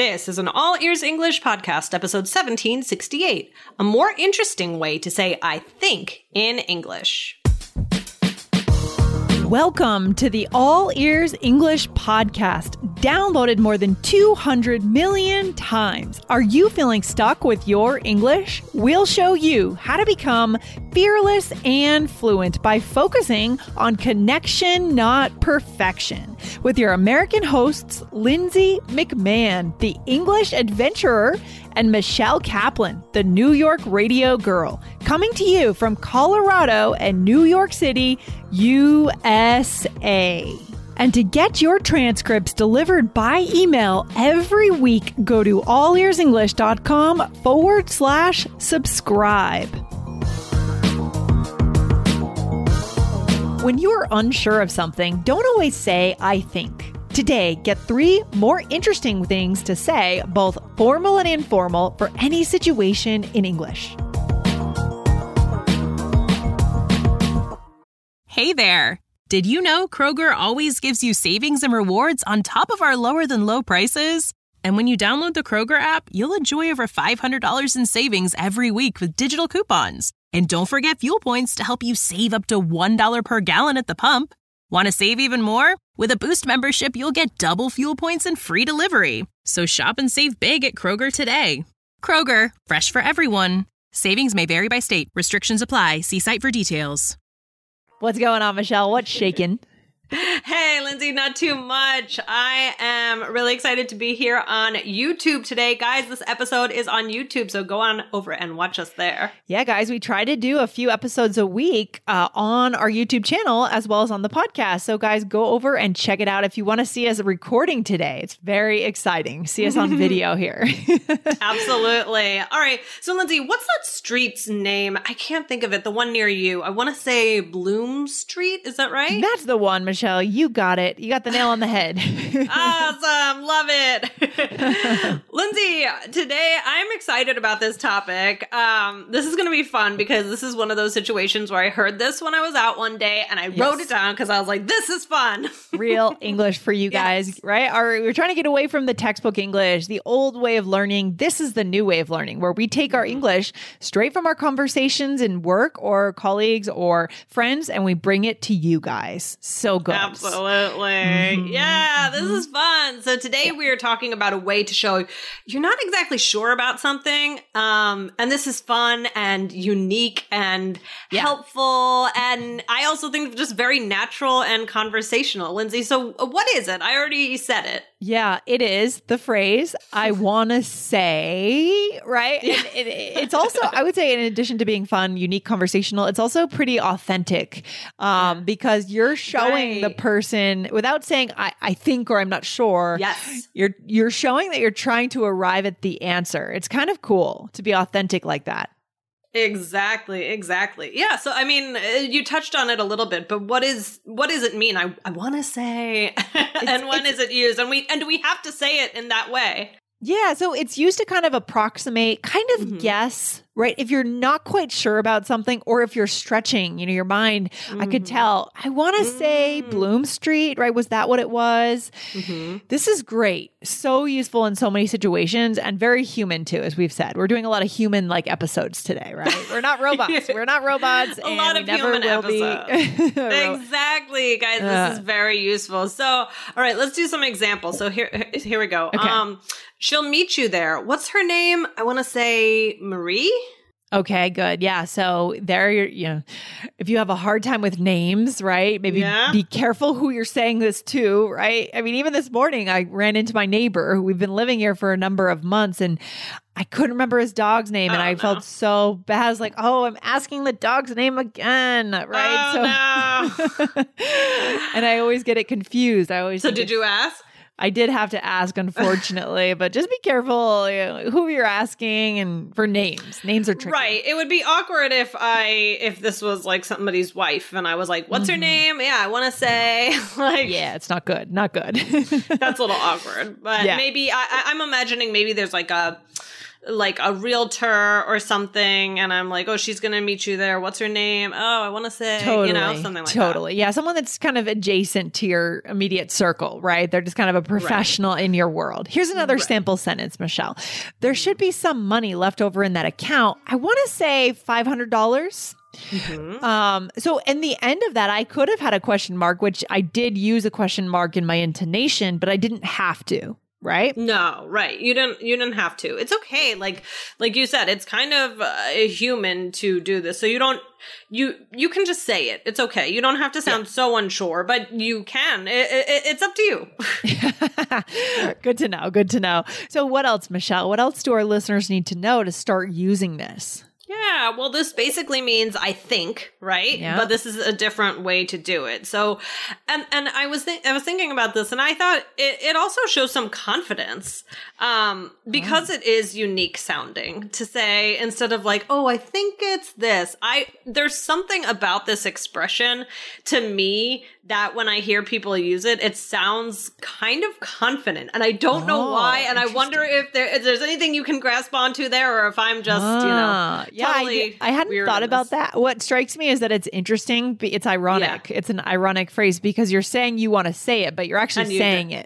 This is an All Ears English podcast, episode 1768, a more interesting way to say I think in English. Welcome to the All Ears English podcast, downloaded more than 200 million times. Are you feeling stuck with your English? We'll show you how to become fearless and fluent by focusing on connection, not perfection. With your American hosts, Lindsay McMahon, the English adventurer, and Michelle Kaplan, the New York radio girl, coming to you from Colorado and New York City, USA. And to get your transcripts delivered by email every week, go to allearsenglish.com/subscribe. When you're unsure of something, don't always say, I think. Today, get 3 more interesting things to say, both formal and informal, for any situation in English. Hey there! Did you know Kroger always gives you savings and rewards on top of our lower than low prices? And when you download the Kroger app, you'll enjoy over $500 in savings every week with digital coupons. And don't forget fuel points to help you save up to $1 per gallon at the pump. Want to save even more? With a Boost membership, you'll get double fuel points and free delivery. So shop and save big at Kroger today. Kroger, fresh for everyone. Savings may vary by state. Restrictions apply. See site for details. What's going on, Michelle? What's shaking? Hey, Lindsay, not too much. I am really excited to be here on YouTube today. Guys, this episode is on YouTube, so go on over and watch us there. Yeah, guys, we try to do a few episodes a week on our YouTube channel as well as on the podcast. So, guys, go over and check it out if you want to see us recording today. It's very exciting. See us on video here. Absolutely. All right. So, Lindsay, what's that street's name? I can't think of it. The one near you. I want to say Bloom Street. Is that right? That's the one, Michelle. You got it. You got the nail on the head. Awesome. Love it. Lindsay, today I'm excited about this topic. This is going to be fun because this is one of those situations where I heard this when I was out one day and I wrote it down because I was like, this is fun. Real English for you guys, right? We're trying to get away from the textbook English, the old way of learning. This is the new way of learning where we take our English straight from our conversations in work or colleagues or friends and we bring it to you guys. So good. Absolutely. Yeah, this is fun. So today we are talking about a way to show you're not exactly sure about something. And this is fun and unique and helpful. And I also think just very natural and conversational. Lindsay, so what is it? I already said it. Yeah, it is the phrase, I want to say, right? And it's also, I would say, in addition to being fun, unique, conversational, it's also pretty authentic because you're showing the person without saying, I think, or I'm not sure. Yes. You're showing that you're trying to arrive at the answer. It's kind of cool to be authentic like that. Exactly. Yeah. So, I mean, you touched on it a little bit, but what does it mean? I want to say, and when is it used? And do we have to say it in that way? Yeah. So it's used to kind of approximate, kind of guess, right? If you're not quite sure about something or if you're stretching, your mind, I could tell, I want to say Bloom Street, right? Was that what it was? This is great. So useful in so many situations and very human too, as we've said. We're doing a lot of human-like episodes today, right? We're not robots. We're not robobots. A lot of human episodes. Exactly, guys. This is very useful. So, all right, let's do some examples. So here we go. Okay. She'll meet you there. What's her name? I want to say Marie. Okay, good. Yeah. So there, if you have a hard time with names, right? Maybe be careful who you're saying this to, right? I mean, even this morning, I ran into my neighbor who we've been living here for a number of months and I couldn't remember his dog's name and I felt so bad. I was like, I'm asking the dog's name again, right? And I always get it confused. So did you ask? I did have to ask, unfortunately, but just be careful who you're asking and for names. Names are tricky. Right. It would be awkward if this was like somebody's wife and I was like, what's her name? Yeah, I want to say yeah, it's not good. Not good. That's a little awkward. But maybe I'm imagining maybe there's like a like a realtor or something, and I'm like, oh, she's going to meet you there. What's her name? Oh, I want to say, something like that. Totally. Yeah. Someone that's kind of adjacent to your immediate circle, right? They're just kind of a professional in your world. Here's another sample sentence, Michelle. There should be some money left over in that account. I want to say $500. So in the end of that, I could have had a question mark, which I did use a question mark in my intonation, but I didn't have to. Right? No, right. You didn't have to. It's okay. Like you said, it's kind of human to do this. So you can just say it. It's okay. You don't have to sound so unsure, but you can. It's up to you. Good to know. Good to know. So what else, Michelle? What else do our listeners need to know to start using this? Yeah, well, this basically means I think, right? Yeah. But this is a different way to do it. So, and I was thinking about this, and I thought it also shows some confidence, because it is unique sounding to say, instead of like, oh, I think it's this. There's something about this expression to me that when I hear people use it, it sounds kind of confident, and I don't know why. And I wonder if there's anything you can grasp onto there, or if I'm just, totally I hadn't thought about that. What strikes me is that it's interesting. It's ironic. Yeah. It's an ironic phrase because you're saying you want to say it, but you're actually saying it.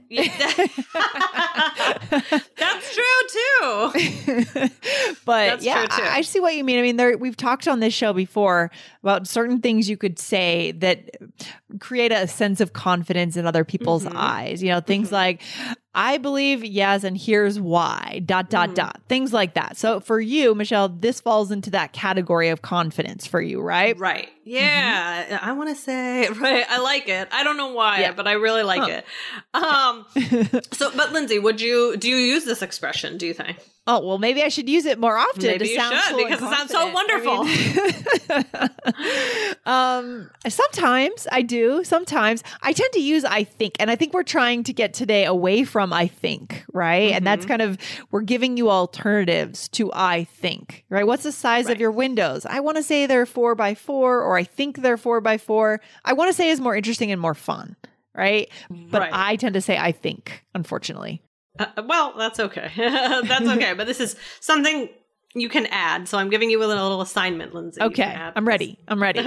That's true too. But true too. I see what you mean. I mean, we've talked on this show before about certain things you could say that create a sense of confidence in other people's eyes. Things like, I believe, yes, and here's why, ... Things like that. So for you, Michelle, this falls into that category of confidence for you, right? Right. Yeah. I want to say, right. I like it. I don't know why, but I really like it. But Lindsay, do you use this expression, do you think? Oh, well, maybe I should use it more often. Maybe you should, because it sounds so wonderful. Sometimes I do. Sometimes I tend to use I think. And I think we're trying to get today away from I think, right? And that's kind of, we're giving you alternatives to I think, right? What's the size of your windows? I want to say they're 4x4, or I think they're 4x4. I want to say is more interesting and more fun, right? But I tend to say I think, unfortunately. Well, that's okay. That's okay. But this is something you can add. So I'm giving you a little assignment, Lindsay. Okay. I'm ready. What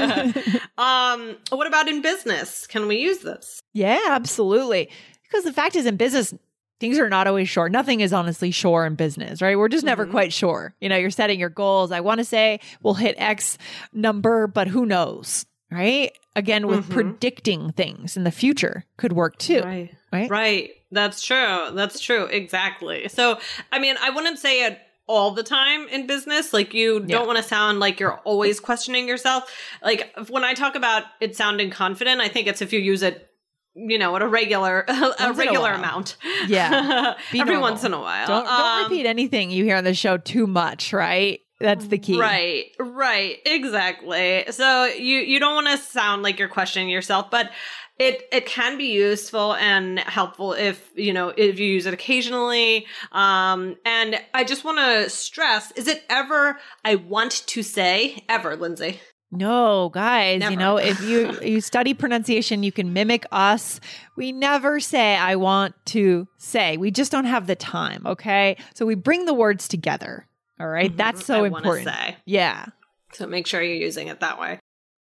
about in business? Can we use this? Yeah, absolutely. Because the fact is, in business, things are not always sure. Nothing is honestly sure in business, right? We're just never quite sure. You're setting your goals. I want to say we'll hit X number, but who knows, right? Again, with predicting things in the future could work too. Right. That's true. Exactly. So, I mean, I wouldn't say it all the time in business. Like, you don't want to sound like you're always questioning yourself. Like, when I talk about it sounding confident, I think it's if you use it, at a regular amount. Yeah. Every once in a while. Don't repeat anything you hear on the show too much, right? That's the key. Right. Exactly. So you don't want to sound like you're questioning yourself, but it can be useful and helpful if you use it occasionally. And I just want to stress, is it ever I want to say ever, Lindsay? No, guys, Never. If you study pronunciation, you can mimic us. We never say, I want to say. We just don't have the time, okay? So we bring the words together, all right? That's so important. Say. Yeah. So make sure you're using it that way.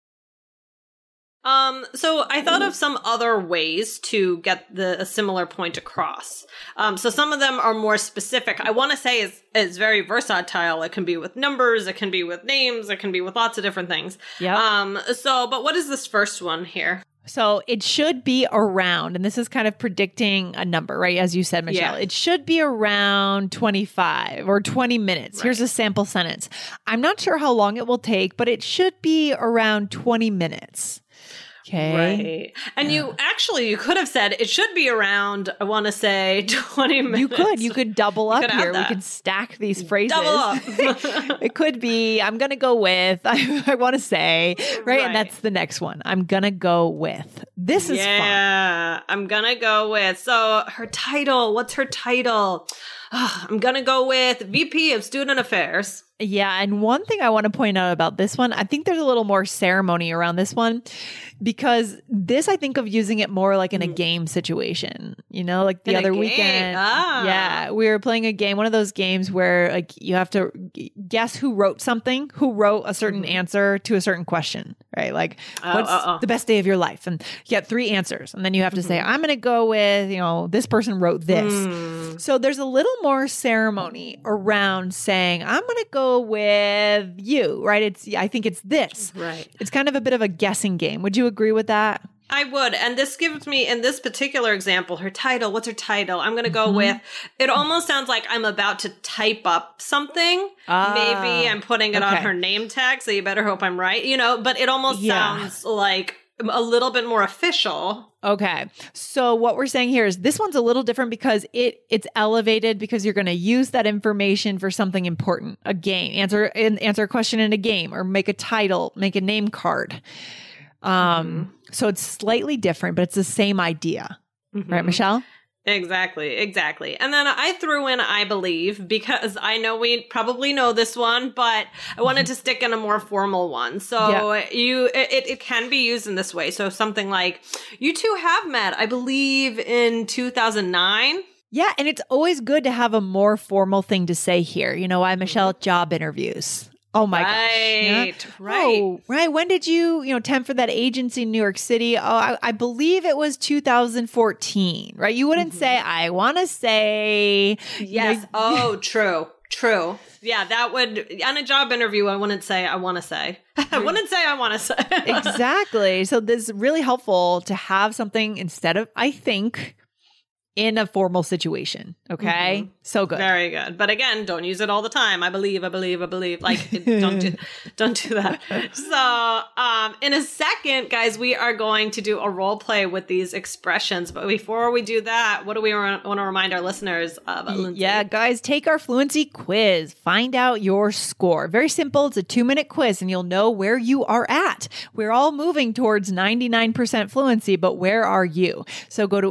So I thought of some other ways to get a similar point across. So some of them are more specific. I want to say is very versatile. It can be with numbers, it can be with names, it can be with lots of different things. Yeah. But what is this first one here? So it should be around, and this is kind of predicting a number, right? As you said, Michelle, it should be around 25 or 20 minutes. Here's a sample sentence. I'm not sure how long it will take, but it should be around 20 minutes. Okay. Right. And you could have said it should be around, I want to say 20 minutes. You could double up here. We could stack these phrases. Double up. It could be, I'm going to go with, I want to say, right? And that's the next one. I'm going to go with. This is fun. Yeah, I'm going to go with. So her title, what's her title? I'm going to go with VP of Student Affairs. Yeah. And one thing I want to point out about this one, I think there's a little more ceremony around this one because this, I think of using it more like in a game situation, like the In a other game? weekend. Ah. Yeah. We were playing a game, one of those games where like you have to guess who wrote something, who wrote a certain answer to a certain question, right? Like what's the best day of your life? And you get 3 answers. And then you have to say, I'm going to go with, this person wrote this. So there's a little more ceremony around saying, I'm going to go with you, right? I think it's this. Right. It's kind of a bit of a guessing game. Would you agree with that? I would. And this gives me, in this particular example, her title. What's her title? I'm going to go with, it almost sounds like I'm about to type up something. Maybe I'm putting it on her name tag, so you better hope I'm right, but it almost sounds like a little bit more official. Okay. So what we're saying here is this one's a little different because it's elevated because you're going to use that information for something important, a game, answer a question in a game or make a title, make a name card. So it's slightly different, but it's the same idea. Right, Michelle? Exactly. And then I threw in I believe because I know we probably know this one, but I wanted to stick in a more formal one. So it can be used in this way. So something like, you two have met, I believe, in 2009. Yeah, and it's always good to have a more formal thing to say here. You know why, Michelle? Job interviews. Oh my gosh. Yeah. Right. Oh, right. When did you temp for that agency in New York City? Oh, I believe it was 2014, right? You wouldn't say, I want to say. Yes. Oh, true. Yeah, that would, on a job interview, I wouldn't say, I want to say. I wouldn't say, I want to say. Exactly. So this is really helpful to have something instead of, I think, in a formal situation. Okay. So good. Very good. But again, don't use it all the time. I believe. Like, don't do that. So, in a second, guys, we are going to do a role play with these expressions. But before we do that, what do we want to remind our listeners of, Lindsay? Yeah, guys, take our fluency quiz. Find out your score. Very simple. It's a 2-minute quiz and you'll know where you are at. We're all moving towards 99% fluency, but where are you? So go to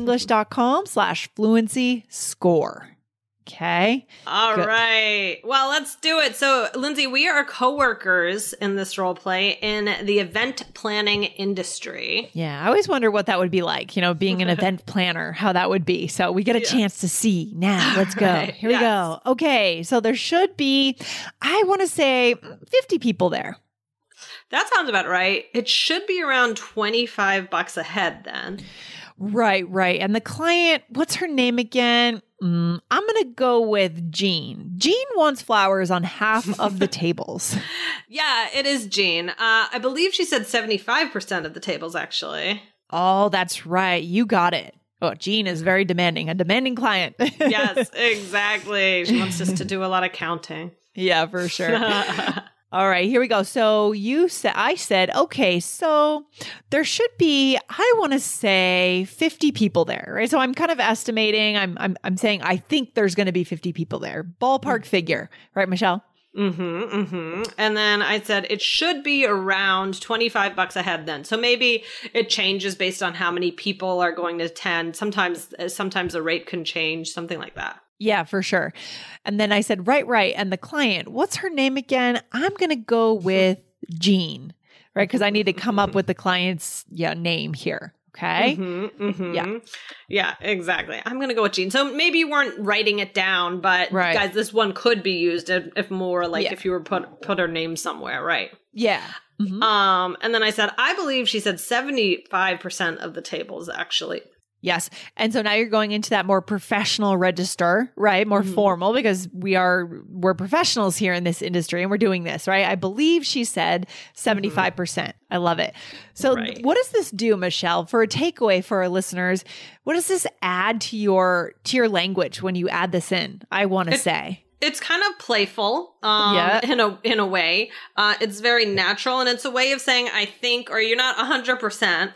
allearsenglish.com/fluency score. Okay. All right. Well, let's do it. So, Lindsay, we are coworkers in this role play in the event planning industry. Yeah. I always wonder what that would be like, being an event planner, how that would be. So we get a chance to see now. Let's go. Right. Here we go. Okay. So there should be, I want to say 50 people there. That sounds about right. It should be around $25 a head then. Right. And the client, what's her name again? I'm going to go with Jean. Jean wants flowers on half of the tables. Yeah, it is Jean. I believe she said 75% of the tables, actually. Oh, that's right. You got it. Oh, Jean is very demanding, a demanding client. Yes, exactly. She wants us to do a lot of counting. Yeah, for sure. All right, here we go. So I said, okay, so there should be, I want to say 50 people there, right? So I'm kind of estimating, I'm saying, I think there's going to be 50 people there. Ballpark figure, right, Michelle? And then I said it should be around $25 a head then. So maybe it changes based on how many people are going to attend. Sometimes the rate can change, something like that. Yeah, for sure. And then I said, right. And the client, what's her name again? I'm going to go with Jean, right? Because I need to come up with the client's name here. Okay. Yeah, exactly. I'm going to go with Jean. So maybe you weren't writing it down, but guys, this one could be used if more like if you were put her name somewhere, right? Yeah. And then I said, I believe she said 75% of the tables actually. Yes. And so now you're going into that more professional register, right? More formal because we're professionals here in this industry and we're doing this, right? I believe she said 75%. I love it. So what does this do, Michelle, for a takeaway for our listeners? What does this add to your language when you add this in? I want to say. It's kind of playful, in a way. It's very natural and it's a way of saying, I think, or you're not 100%.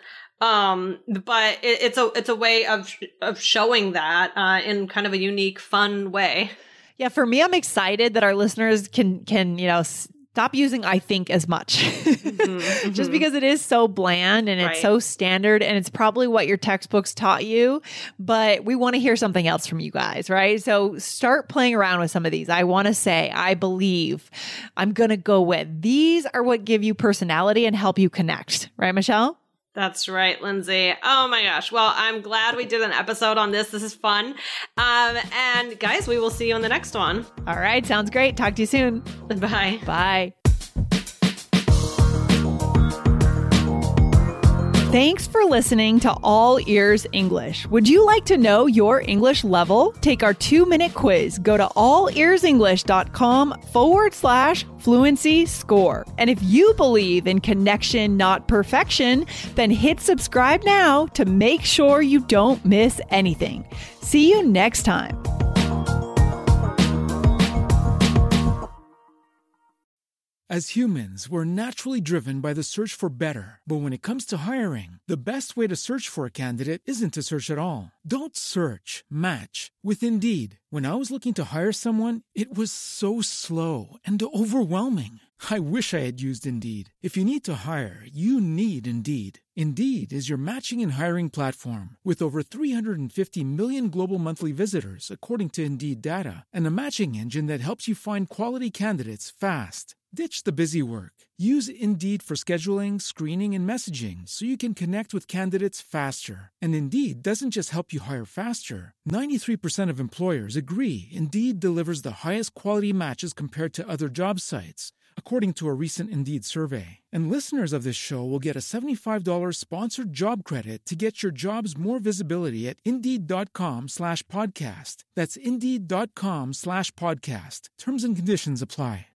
But it's a way of showing that in kind of a unique, fun way. Yeah, for me, I'm excited that our listeners can stop using I think as much. Just because it is so bland and it's so standard and it's probably what your textbooks taught you, but we want to hear something else from you guys, right? So start playing around with some of these. I want to say, I believe, I'm going to go with. These are what give you personality and help you connect. Right, Michelle? That's right, Lindsay. Oh my gosh. Well, I'm glad we did an episode on this. This is fun. And guys, we will see you on the next one. All right. Sounds great. Talk to you soon. Bye. Bye. Thanks for listening to All Ears English. Would you like to know your English level? Take our 2-minute quiz. Go to allearsenglish.com/fluency score. And if you believe in connection, not perfection, then hit subscribe now to make sure you don't miss anything. See you next time. As humans, we're naturally driven by the search for better. But when it comes to hiring, the best way to search for a candidate isn't to search at all. Don't search, match with Indeed. When I was looking to hire someone, it was so slow and overwhelming. I wish I had used Indeed. If you need to hire, you need Indeed. Indeed is your matching and hiring platform with over 350 million global monthly visitors, according to Indeed data, and a matching engine that helps you find quality candidates fast. Ditch the busy work. Use Indeed for scheduling, screening, and messaging so you can connect with candidates faster. And Indeed doesn't just help you hire faster. 93% of employers agree Indeed delivers the highest quality matches compared to other job sites, according to a recent Indeed survey. And listeners of this show will get a $75 sponsored job credit to get your jobs more visibility at Indeed.com/podcast. That's Indeed.com/podcast. Terms and conditions apply.